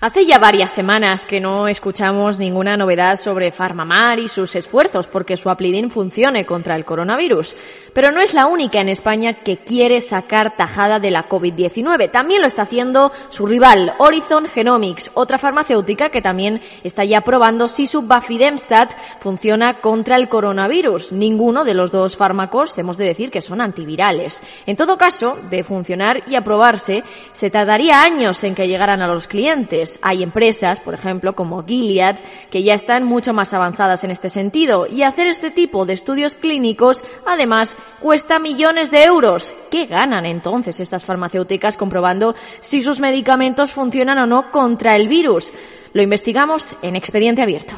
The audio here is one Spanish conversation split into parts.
Hace ya varias semanas que no escuchamos ninguna novedad sobre PharmaMar y sus esfuerzos porque su Aplidin funcione contra el coronavirus. Pero no es la única en España que quiere sacar tajada de la COVID-19. También lo está haciendo su rival, Horizon Genomics, otra farmacéutica que también está ya probando si su Vafidemstat funciona contra el coronavirus. Ninguno de los dos fármacos hemos de decir que son antivirales. En todo caso, de funcionar y aprobarse, se tardaría años en que llegaran a los clientes. Hay empresas, por ejemplo, como Gilead, que ya están mucho más avanzadas en este sentido, y hacer este tipo de estudios clínicos, además, cuesta millones de euros. ¿Qué ganan entonces estas farmacéuticas comprobando si sus medicamentos funcionan o no contra el virus? Lo investigamos en Expediente Abierto.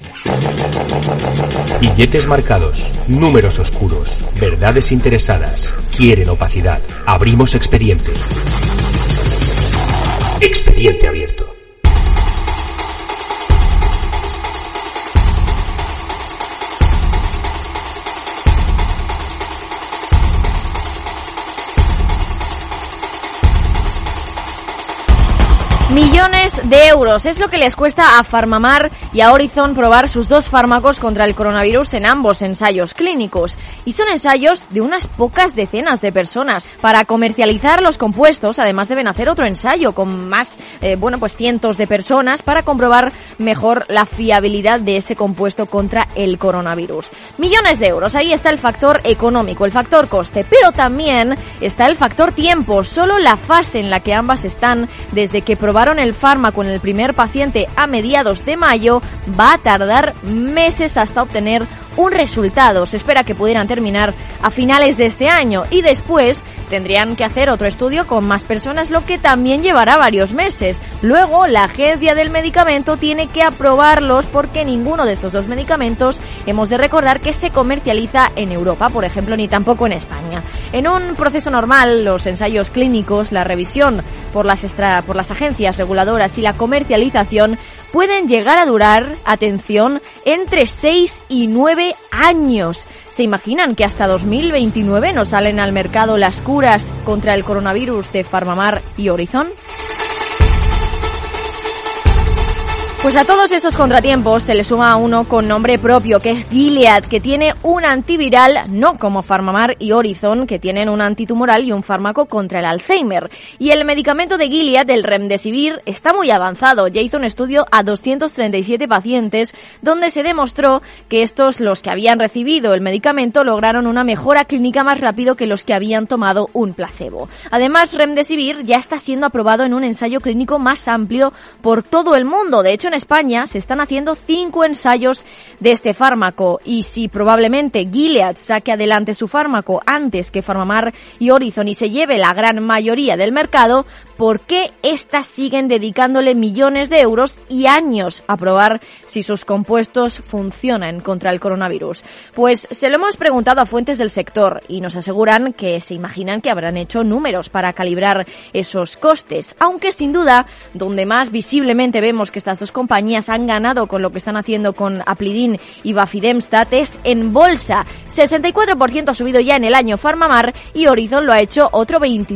Billetes marcados, números oscuros, verdades interesadas, quieren opacidad. Abrimos expediente. Expediente Abierto. Millones de euros es lo que les cuesta a PharmaMar y a Horizon probar sus dos fármacos contra el coronavirus en ambos ensayos clínicos. Y son ensayos de unas pocas decenas de personas. Para comercializar los compuestos, además deben hacer otro ensayo con más, cientos de personas para comprobar mejor la fiabilidad de ese compuesto contra el coronavirus. Millones de euros, ahí está el factor económico, el factor coste, pero también está el factor tiempo. Solo la fase en la que ambas están desde que probaron el fármaco en el primer paciente a mediados de mayo va a tardar meses hasta obtener un resultado. Se espera que pudieran terminar a finales de este año y después tendrían que hacer otro estudio con más personas, lo que también llevará varios meses. Luego, la Agencia del Medicamento tiene que aprobarlos porque ninguno de estos dos medicamentos hemos de recordar que se comercializa en Europa, por ejemplo, ni tampoco en España. En un proceso normal, los ensayos clínicos, la revisión por las agencias reguladoras y la comercialización pueden llegar a durar, atención, entre 6 y 9 años. ¿Se imaginan que hasta 2029 no salen al mercado las curas contra el coronavirus de PharmaMar y Horizon? Pues a todos estos contratiempos se le suma uno con nombre propio, que es Gilead, que tiene un antiviral, no como PharmaMar y Horizon, que tienen un antitumoral y un fármaco contra el Alzheimer. Y el medicamento de Gilead, el Remdesivir, está muy avanzado. Ya hizo un estudio a 237 pacientes, donde se demostró que los que habían recibido el medicamento, lograron una mejora clínica más rápido que los que habían tomado un placebo. Además, Remdesivir ya está siendo aprobado en un ensayo clínico más amplio por todo el mundo. De hecho, en España se están haciendo 5 ensayos de este fármaco y si probablemente Gilead saque adelante su fármaco antes que PharmaMar y Horizon y se lleve la gran mayoría del mercado, ¿por qué estas siguen dedicándole millones de euros y años a probar si sus compuestos funcionan contra el coronavirus? Pues se lo hemos preguntado a fuentes del sector y nos aseguran que se imaginan que habrán hecho números para calibrar esos costes, aunque sin duda donde más visiblemente vemos que estas dos compañías han ganado con lo que están haciendo con Aplidin y Vafidemstat es en bolsa. 64% ha subido ya en el año PharmaMar y Horizon lo ha hecho otro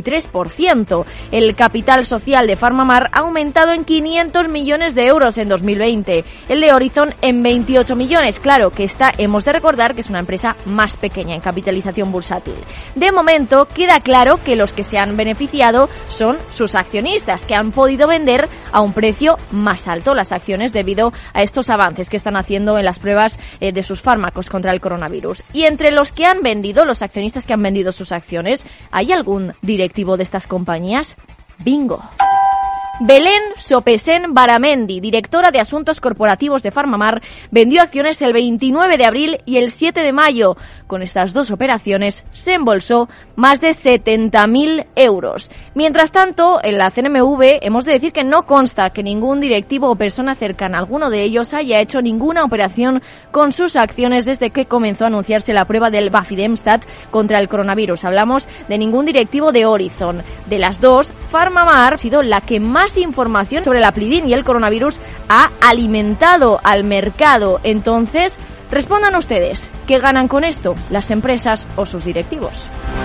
23%. El capital social de PharmaMar ha aumentado en 500 millones de euros en 2020. El de Horizon en 28 millones. Claro que esta hemos de recordar que es una empresa más pequeña en capitalización bursátil. De momento queda claro que los que se han beneficiado son sus accionistas, que han podido vender a un precio más alto las acciones debido a estos avances que están haciendo en las pruebas de sus fármacos contra el coronavirus. Y entre los que han vendido, los accionistas que han vendido sus acciones, ¿hay algún directivo de estas compañías? ¡Bingo! Belén Sopesen Baramendi, directora de Asuntos Corporativos de PharmaMar, vendió acciones el 29 de abril y el 7 de mayo. Con estas dos operaciones se embolsó más de 70.000 euros. Mientras tanto, en la CNMV hemos de decir que no consta que ningún directivo o persona cercana a alguno de ellos haya hecho ninguna operación con sus acciones desde que comenzó a anunciarse la prueba del Vafidemstat contra el coronavirus. Hablamos de ningún directivo de Horizon. De las dos, PharmaMar ha sido la que más información sobre el Aplidin y el coronavirus ha alimentado al mercado. Entonces, respondan ustedes, ¿qué ganan con esto las empresas o sus directivos?